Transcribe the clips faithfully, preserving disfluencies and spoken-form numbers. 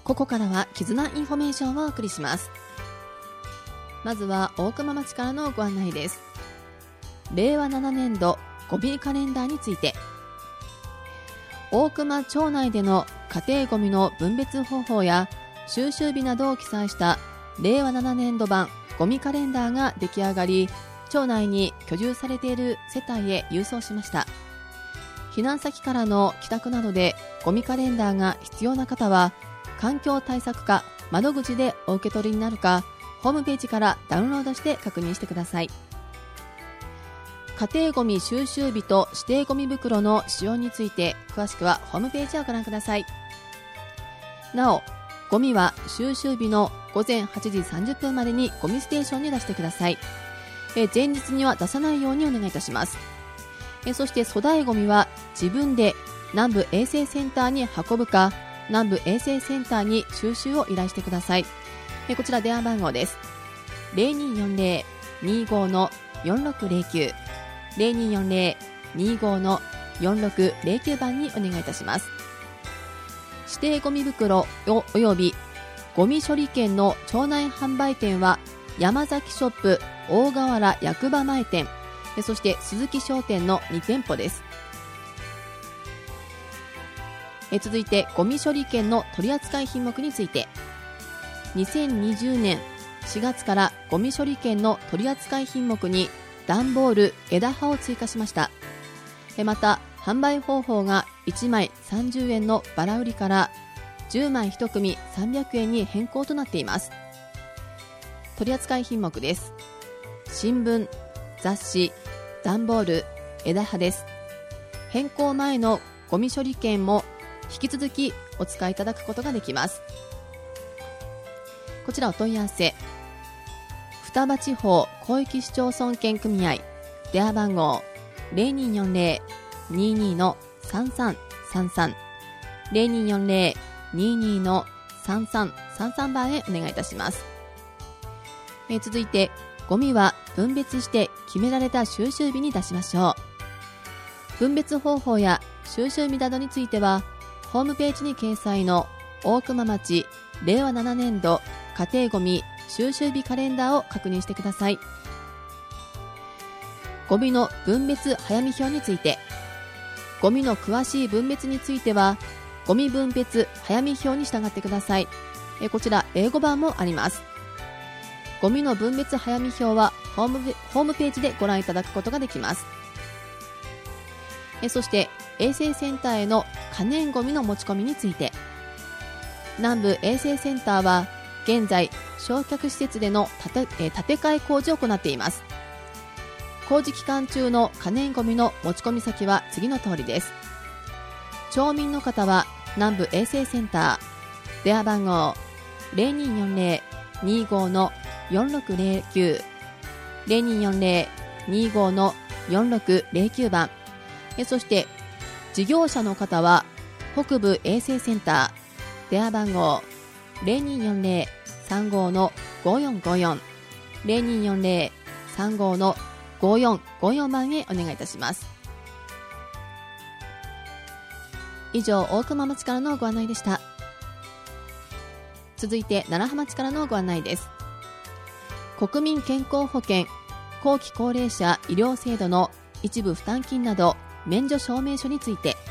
ここからは絆インフォメーションをお送りします。まずは大熊町からのご案内です。れいわななねんどゴミカレンダーについて、大熊町内での家庭ゴミの分別方法や収集日などを記載したれいわななねんど版ゴミカレンダーが出来上がり、町内に居住されている世帯へ郵送しました。避難先からの帰宅などでゴミカレンダーが必要な方は、環境対策課窓口でお受け取りになるか、ホームページからダウンロードして確認してください。家庭ゴミ収集日と指定ゴミ袋の使用について詳しくはホームページをご覧ください。なお、ゴミは収集日のごぜんはちじさんじゅっぷんまでにゴミステーションに出してください。え前日には出さないようにお願いいたします。えそして粗大ゴミは自分で南部衛生センターに運ぶか、南部衛生センターに収集を依頼してください。えこちら電話番号です。ゼロにーよんゼロ にーごー のよんろくゼロきゅう ゼロにーよんゼロ にーごー のよんろくゼロきゅう番にお願いいたします。指定ゴミ袋おおよびゴミ処理券の町内販売店は山崎ショップ大河原役場前店、そして鈴木商店のにてんぽです。え続いてゴミ処理券の取扱い品目について、にせんにじゅうねんしがつからゴミ処理券の取扱い品目に段ボール枝葉を追加しました。また販売方法がいちまいさんじゅうえんのバラ売りからじゅうまいいち組さんびゃくえんに変更となっています。取扱い品目です。新聞、雑誌、段ボール、枝葉です。変更前のゴミ処理券も引き続きお使いいただくことができます。こちらお問い合わせ、双葉地方広域市町村圏組合電話番号 ゼロにーよんゼロ にーにー のさんさんさんさん ゼロにーよんゼロ にーにー のさんさんさんさん番へお願いいたします。えー、続いてゴミは分別して決められた収集日に出しましょう。分別方法や収集日などについてはホームページに掲載の大熊町れいわななねんど家庭ゴミ収集日カレンダーを確認してください。ゴミの分別早見表について、ゴミの詳しい分別についてはゴミ分別早見表に従ってください。えこちら英語版もあります。ゴミの分別早見表はホーム、ホームページでご覧いただくことができます。えそして衛生センターへの可燃ゴミの持ち込みについて、南部衛生センターは現在焼却施設での建て、え建て替え工事を行っています。工事期間中の可燃ゴミの持ち込み先は次の通りです。町民の方は南部衛生センター電話番号 ゼロにーよんゼロ にーごー のよんろくゼロきゅう ゼロにーよんゼロ にーごー のよんろくゼロきゅう番、えそして事業者の方は北部衛生センター電話番号 ゼロにーよんゼロ さんごー のごよんごよん ゼロにーよんゼロ さんごー のごよんごよん番へお願いいたします。以上、大熊町からのご案内でした。続いて楢葉町からのご案内です。国民健康保険後期高齢者医療制度の一部負担金など免除証明書について、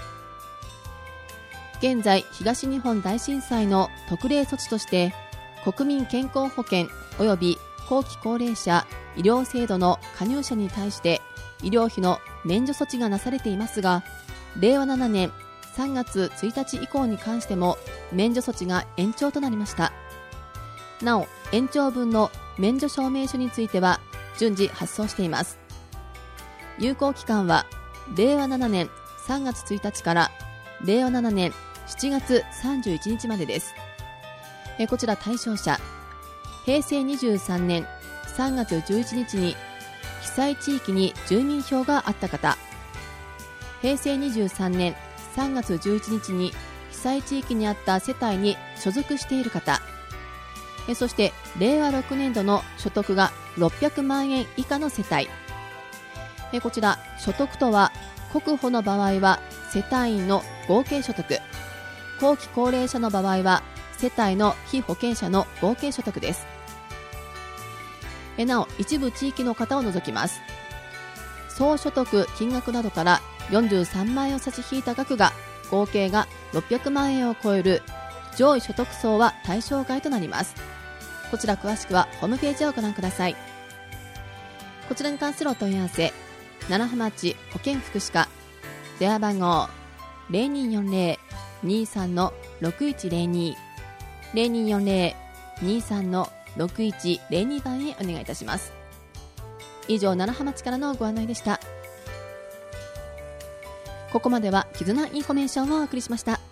現在東日本大震災の特例措置として国民健康保険及び後期高齢者医療制度の加入者に対して医療費の免除措置がなされていますが、れいわななねんさんがつついたち以降に関しても免除措置が延長となりました。なお、延長分の免除証明書については順次発送しています。有効期間はれいわななねんさんがつついたちかられいわななねんしちがつさんじゅういちにちまでです。えこちら対象者、へいせいにじゅうさんねんさんがつじゅういちにちに被災地域に住民票があった方、へいせいにじゅうさんねんさんがつじゅういちにちに被災地域にあった世帯に所属している方、えそしてれいわろくねんどの所得がろっぴゃくまんえん以下の世帯、えこちら所得とは国保の場合は世帯員の合計所得、後期高齢者の場合は世帯の被保険者の合計所得です。なお、一部地域の方を除きます。総所得金額などからよんじゅうさんまんえんを差し引いた額が合計がろっぴゃくまんえんを超える上位所得層は対象外となります。こちら詳しくはホームページをご覧ください。こちらに関するお問い合わせ、楢葉町保健福祉課、電話番号 ゼロにーよんゼロ にーさん ろくいちゼロに ゼロにーよんゼロ にーさん ろくいちゼロに 番へお願いいたします。以上、楢葉町からのご案内でした。ここまでは絆インフォメーションをお送りしました。